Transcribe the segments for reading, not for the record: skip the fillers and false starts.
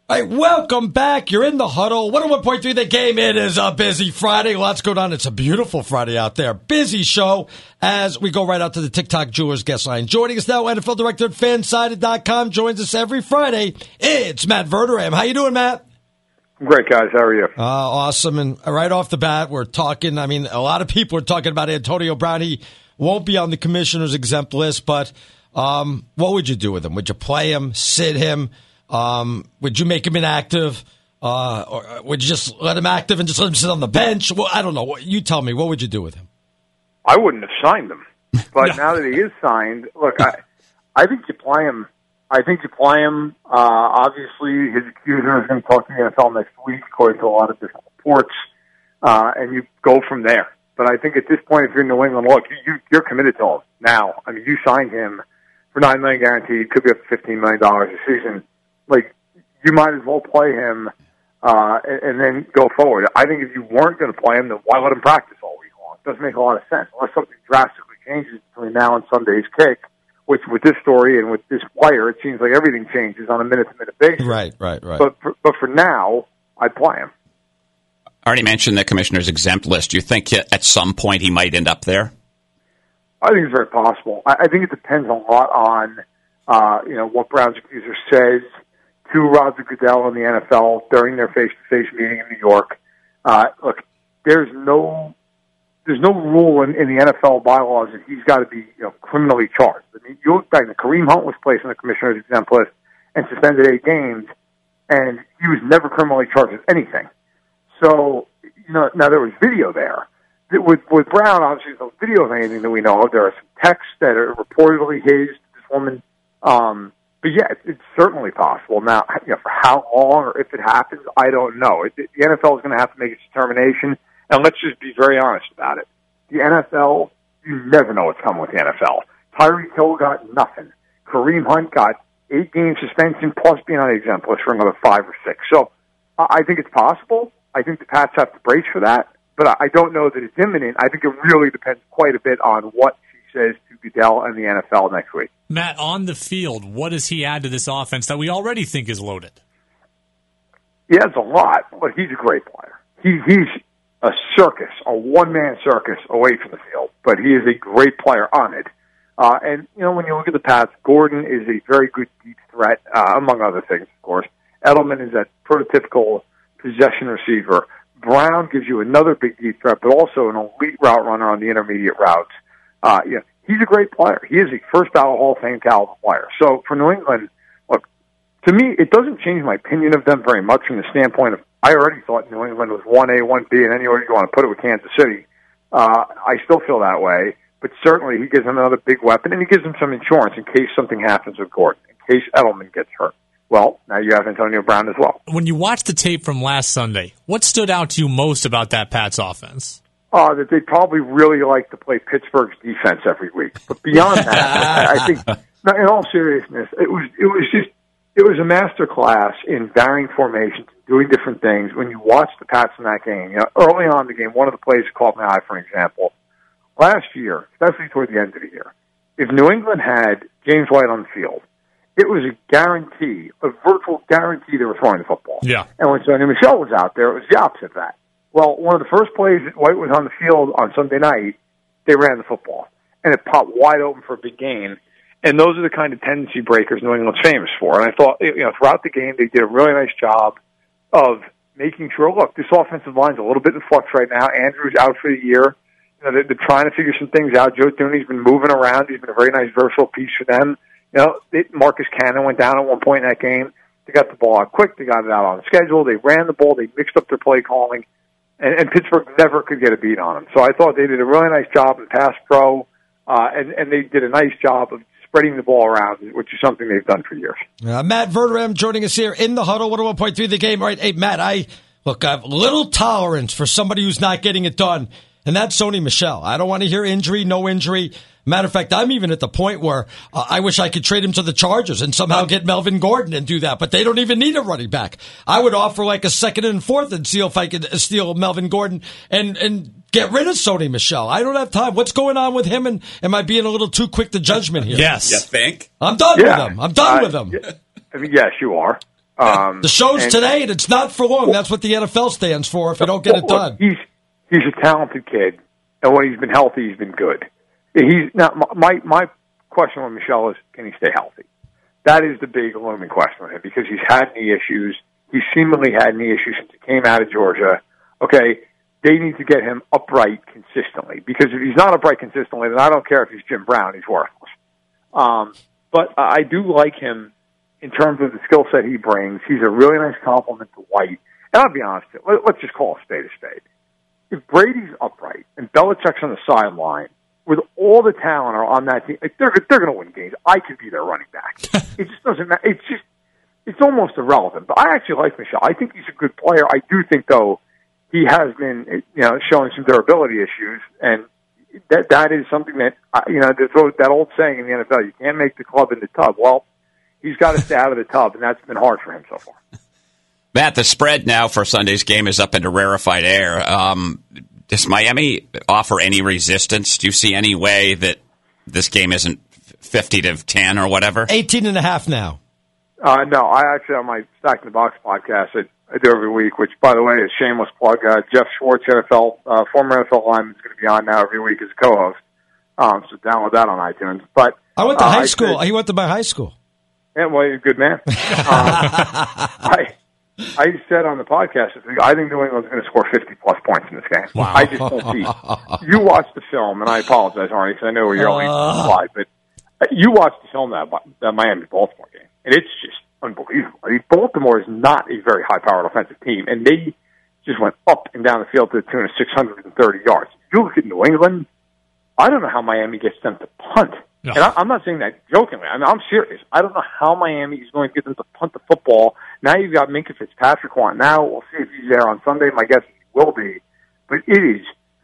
All right, welcome back. You're in the huddle. 101.3 The Game. It is a busy Friday. Lots going on. It's a beautiful Friday out there. Busy show as we go right out to the TikTok Jewelers guest line. Joining us now, NFL director at Fansided.com, joins us every Friday. It's Matt Verderame. How you doing, Matt? Great, guys. How are you? Awesome. And right off the bat, we're talking, a lot of people are talking about Antonio Brown. He won't be on the commissioner's exempt list, but what would you do with him? Would you play him, sit him? Would you make him inactive? Or would you just let him active and just let him sit on the bench? Well, I don't know. You tell me. What would you do with him? I wouldn't have signed him. But now that he is signed, look, I think you play him. Obviously, his accuser is going to talk to the NFL next week, according to a lot of different reports, and you go from there. But I think at this point, if you're in New England, look, you're committed to him now. I mean, you signed him for $9 million guaranteed, could be up to $15 million a season. Like, you might as well play him and then go forward. I think if you weren't going to play him, then why let him practice all week long? It doesn't make a lot of sense. Unless something drastically changes between now and Sunday's kick, which with this story and with this player, it seems like everything changes on a minute-to-minute basis. Right. But for now, I'd play him. I already mentioned the commissioner's exempt list. Do you think at some point he might end up there? I think it's very possible. I think it depends a lot on what Brown's accuser says to Roger Goodell and the NFL during their face-to-face meeting in New York. Look, there's no rule in the NFL bylaws that he's got to be criminally charged. I mean, you look back, Kareem Hunt was placed on the commissioner's exempt list and suspended 8 games, and he was never criminally charged with anything. So, now there was video there. With Brown, obviously, there's no video of anything that we know of. There are some texts that are reportedly his to this woman. But yeah, it's certainly possible. Now, for how long or if it happens, I don't know. The NFL is going to have to make its determination, and let's just be very honest about it. The NFL, you never know what's coming with the NFL. Tyreek Hill got nothing. Kareem Hunt got 8-game suspension plus being on the exempt list for another 5 or 6. So I think it's possible. I think the Pats have to brace for that, but I don't know that it's imminent. I think it really depends quite a bit on what he says to Goodell and the NFL next week. Matt, on the field, what does he add to this offense that we already think is loaded? He adds a lot, but he's a great player. He's a circus, a one-man circus away from the field, but he is a great player on it. And when you look at the Pats, Gordon is a very good deep threat, among other things, of course. Edelman is that prototypical possession receiver. Brown gives you another big deep threat, but also an elite route runner on the intermediate routes. He's a great player. He is a first-ballot Hall of Fame caliber player. So for New England, look, to me, it doesn't change my opinion of them very much from the standpoint of I already thought New England was 1A, 1B, and anywhere you want to put it with Kansas City. I still feel that way, but certainly he gives them another big weapon, and he gives them some insurance in case something happens with Gordon, in case Edelman gets hurt. Well, now you have Antonio Brown as well. When you watch the tape from last Sunday, what stood out to you most about that Pats offense? That they probably really like to play Pittsburgh's defense every week. But beyond that, I think, in all seriousness, it was a master class in varying formations, doing different things. When you watch the Pats in that game, early on in the game, one of the plays caught my eye, for example. Last year, especially toward the end of the year, if New England had James White on the field, it was a guarantee, a virtual guarantee they were throwing the football. Yeah. And when Sonny Michel was out there, it was the opposite of that. Well, one of the first plays that White was on the field on Sunday night, they ran the football. And it popped wide open for a big gain. And those are the kind of tendency breakers New England's famous for. And I thought, throughout the game, they did a really nice job of making sure, look, this offensive line's a little bit in flux right now. Andrew's out for the year. They're trying to figure some things out. Joe Thuney's been moving around. He's been a very nice versatile piece for them. Marcus Cannon went down at one point in that game. They got the ball out quick. They got it out on schedule. They ran the ball. They mixed up their play calling. And Pittsburgh never could get a beat on them. So I thought they did a really nice job in pass pro, and they did a nice job of spreading the ball around, which is something they've done for years. Matt Verderame joining us here in the huddle, 101.3 The Game. All right, hey, Matt, I have little tolerance for somebody who's not getting it done, and that's Sonny Michel. I don't want to hear injury, no injury. Matter of fact, I'm even at the point where I wish I could trade him to the Chargers and somehow get Melvin Gordon and do that, but they don't even need a running back. I would offer like a second and fourth and see if I could steal Melvin Gordon and get rid of Sonny Michel. I don't have time. What's going on with him, and am I being a little too quick to judgment here? Yes. You think? I'm done with him. I'm done with him. Yes, you are. The show's today, and it's not for long. That's what the NFL stands for if you don't get it done. He's a talented kid, and when he's been healthy, he's been good. He's now my question with Michelle is, can he stay healthy? That is the big looming question with him because he's had knee issues. He's seemingly had knee issues since he came out of Georgia. Okay, they need to get him upright consistently because if he's not upright consistently, then I don't care if he's Jim Brown, he's worthless. But I do like him in terms of the skill set he brings. He's a really nice compliment to White. And I'll be honest, let's just call a spade a spade. If Brady's upright and Belichick's on the sideline, with all the talent are on that team, they're going to win games. I could be their running back. It just doesn't matter. It's almost irrelevant. But I actually like Michelle. I think he's a good player. I do think, though, he has been, showing some durability issues, and that is something that, that old saying in the NFL, you can't make the club in the tub. Well, he's got to stay out of the tub, and that's been hard for him so far. Matt, the spread now for Sunday's game is up into rarefied air. Does Miami offer any resistance? Do you see any way that this game isn't 50-10 or whatever? 18.5 now. No, I actually, on my Stack in the Box podcast, I do every week, which, by the way, is a shameless plug. Jeff Schwartz, former NFL lineman, is going to be on now every week as a co-host. So download that on iTunes. But I went to high school. He went to my high school. Yeah, well, you're a good man. I said on the podcast, I think New England's going to score 50-plus points in this game. Wow. I just don't see it. You watched the film, and I apologize, Arnie, because I know you're only slide, but you watched the film that Miami-Baltimore game, and it's just unbelievable. I mean, Baltimore is not a very high-powered offensive team, and they just went up and down the field to the tune of 630 yards. You look at New England, I don't know how Miami gets them to punt. No. And I'm not saying that jokingly. I mean, I'm serious. I don't know how Miami is going to get them to punt the football. Now you've got Minkah Fitzpatrick. Now we'll see if he's there on Sunday. My guess is he will be. But it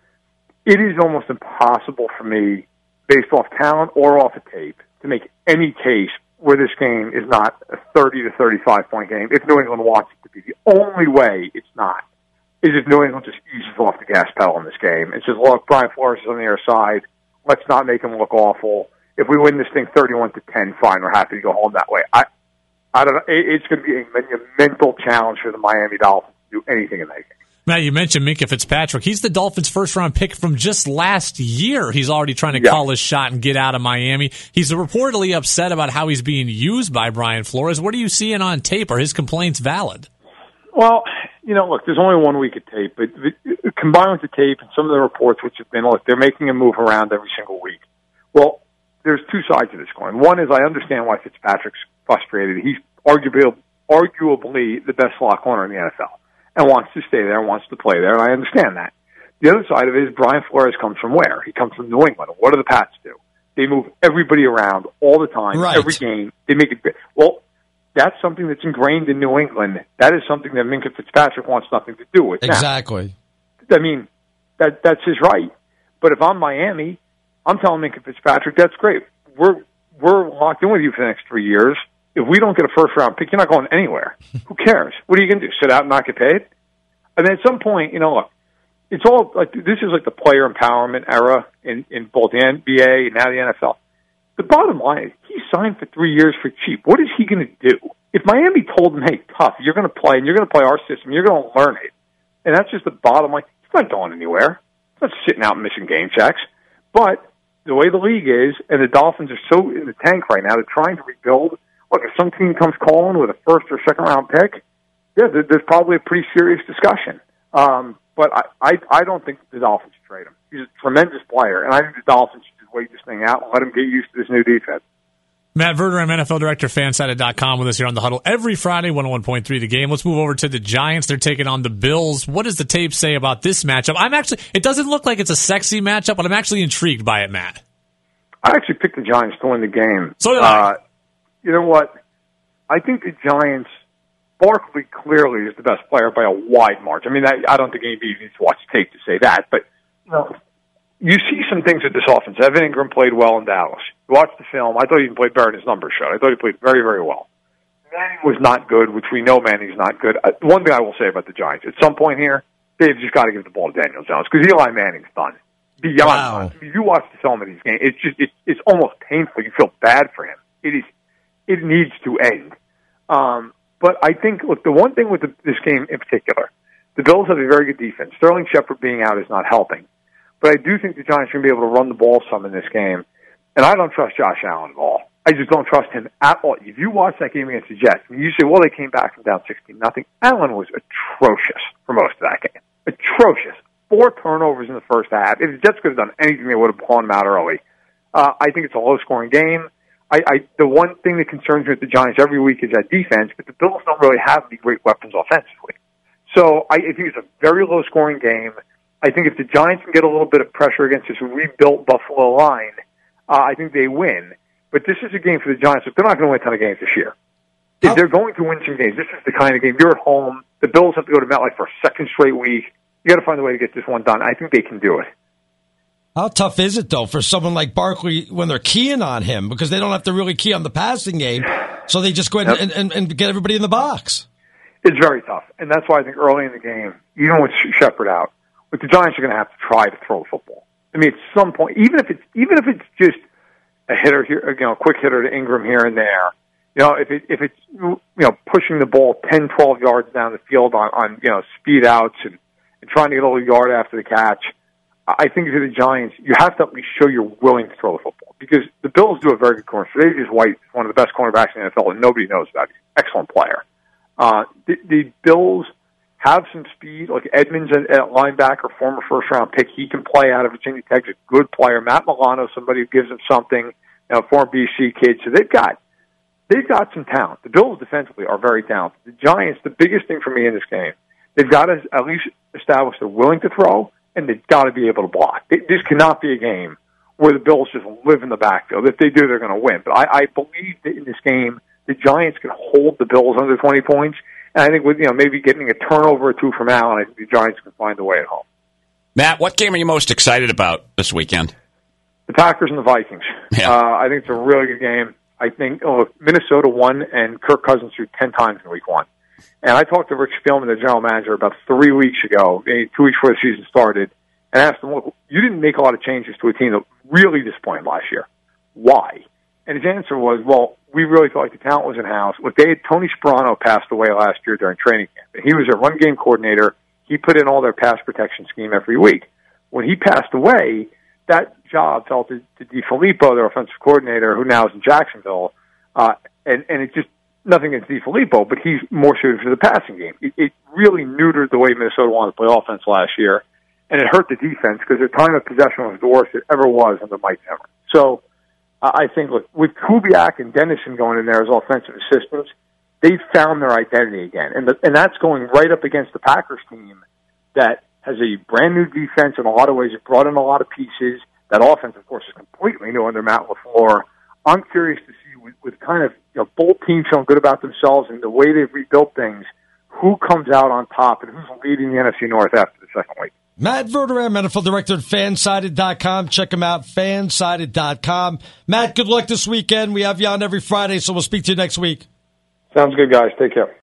is almost impossible for me, based off talent or off a tape, to make any case where this game is not a 30 to 35 point game. If New England wants it to be, the only way it's not is if New England just eases off the gas pedal in this game. It's just, look, Brian Flores is on the other side. Let's not make him look awful. If we win this thing 31-10, fine, we're happy to go home that way. I don't know. It's going to be a monumental challenge for the Miami Dolphins to do anything in that game. Matt, you mentioned Minkah Fitzpatrick. He's the Dolphins' first-round pick from just last year. He's already trying to call his shot and get out of Miami. He's reportedly upset about how he's being used by Brian Flores. What are you seeing on tape? Are his complaints valid? Well, look, there's only 1 week of tape, but combined with the tape and some of the reports, which have been, look, they're making him move around every single week. Well, there's two sides of this coin. One is I understand why Fitzpatrick's frustrated. He's arguably the best slot corner in the NFL and wants to stay there and wants to play there, and I understand that. The other side of it is Brian Flores comes from where? He comes from New England. What do the Pats do? They move everybody around all the time, every game. They make it. Well, that's something that's ingrained in New England. That is something that Minkah Fitzpatrick wants nothing to do with. Exactly. Now, I mean, that's his right. But if I'm Miami, I'm telling Minkah Fitzpatrick, that's great. We're locked in with you for the next 3 years. If we don't get a first-round pick, you're not going anywhere. Who cares? What are you going to do, sit out and not get paid? I mean, at some point, look, it's all like this is like the player empowerment era in both the NBA and now the NFL. The bottom line is he signed for 3 years for cheap. What is he going to do? If Miami told him, hey, tough, you're going to play, and you're going to play our system, you're going to learn it, and that's just the bottom line, he's not going anywhere. He's not sitting out and missing game checks. But the way the league is, and the Dolphins are so in the tank right now, they're trying to rebuild. Look, if some team comes calling with a first or second round pick, there's probably a pretty serious discussion. But I don't think the Dolphins should trade him. He's a tremendous player, and I think the Dolphins should just wait this thing out and let him get used to this new defense. Matt Verderame, NFL Director, Fansided.com, with us here on The Huddle every Friday, 101.3 The Game. Let's move over to the Giants. They're taking on the Bills. What does the tape say about this matchup? It doesn't look like it's a sexy matchup, but I'm actually intrigued by it, Matt. I actually picked the Giants to win the game. So did I. You know what? I think the Giants, Barkley clearly is the best player by a wide margin. I mean, I don't think anybody needs to watch tape to say that, but you see some things with this offense. Evan Ingram played well in Dallas. You watch the film. I thought he even played better in his numbers showed. I thought he played very, very well. Manning was not good, which we know Manning's not good. One thing I will say about the Giants, at some point here, they've just got to give the ball to Daniel Jones because Eli Manning's done. Beyond done. I mean, you watch the film of these games, it's almost painful. You feel bad for him. It needs to end. But I think, look, the one thing with this game in particular, the Bills have a very good defense. Sterling Shepard being out is not helping. But I do think the Giants are going to be able to run the ball some in this game. And I don't trust Josh Allen at all. I just don't trust him at all. If you watch that game against the Jets, and you say, well, they came back from down 16-0. Allen was atrocious for most of that game. Atrocious. 4 turnovers in the first half. If the Jets could have done anything, they would have blown him out early. I think it's a low-scoring game. The one thing that concerns me with the Giants every week is that defense, but the Bills don't really have any great weapons offensively. So I think it's a very low-scoring game. I think if the Giants can get a little bit of pressure against this rebuilt Buffalo line, I think they win. But this is a game for the Giants. They're not going to win a ton of games this year. If they're going to win some games, this is the kind of game. You're at home. The Bills have to go to MetLife for a second straight week. You got to find a way to get this one done. I think they can do it. How tough is it, though, for someone like Barkley when they're keying on him? Because they don't have to really key on the passing game, so they just go ahead and get everybody in the box. It's very tough. And that's why I think early in the game, even with Shepard out, with the Giants are going to have to try to throw the football. I mean, at some point, even if it's just a hitter here, a quick hitter to Ingram here and there, if it's pushing the ball 10, 12 yards down the field on speed outs and trying to get a little yard after the catch, I think for the Giants, you have to at least show you're willing to throw the football because the Bills do a very good corner. Tre'Davious White is one of the best cornerbacks in the NFL, and nobody knows about it. He's an excellent player. The Bills have some speed, like Edmonds at linebacker, former first-round pick. He can play out of Virginia Tech's a good player. Matt Milano, somebody who gives them something, former BC kid. So they've got some talent. The Bills defensively are very talented. The Giants, the biggest thing for me in this game, they've got to at least establish they're willing to throw, and they've got to be able to block. This cannot be a game where the Bills just live in the backfield. If they do, they're going to win. But I believe that in this game, the Giants can hold the Bills under 20 points. And I think with maybe getting a turnover or two from Allen, I think the Giants can find a way at home. Matt, what game are you most excited about this weekend? The Packers and the Vikings. Yeah. I think it's a really good game. I think Minnesota won, and Kirk Cousins threw 10 times in Week 1. And I talked to Rich Spielman, the general manager, about 3 weeks ago, 2 weeks before the season started, and asked him, look, you didn't make a lot of changes to a team that really disappointed last year. Why? And his answer was, well, we really felt like the talent was in-house. Look, Tony Sperano passed away last year during training camp. And he was a run-game coordinator. He put in all their pass protection scheme every week. When he passed away, that job fell to DiFilippo, their offensive coordinator, who now is in Jacksonville. And it just, nothing against DiFilippo, but he's more suited for the passing game. It really neutered the way Minnesota wanted to play offense last year. And it hurt the defense because their time of possession was the worst it ever was under Mike Zimmer. So I think, look, with Kubiak and Dennison going in there as offensive assistants, they've found their identity again. And that's going right up against the Packers team that has a brand new defense in a lot of ways. It brought in a lot of pieces. That offense, of course, is completely new under Matt LaFleur. I'm curious to see with kind of both teams feeling good about themselves and the way they've rebuilt things, who comes out on top and who's leading the NFC North after the second week. Matt Verderame, NFL Director at Fansided.com. Check him out, Fansided.com. Matt, good luck this weekend. We have you on every Friday, so we'll speak to you next week. Sounds good, guys. Take care.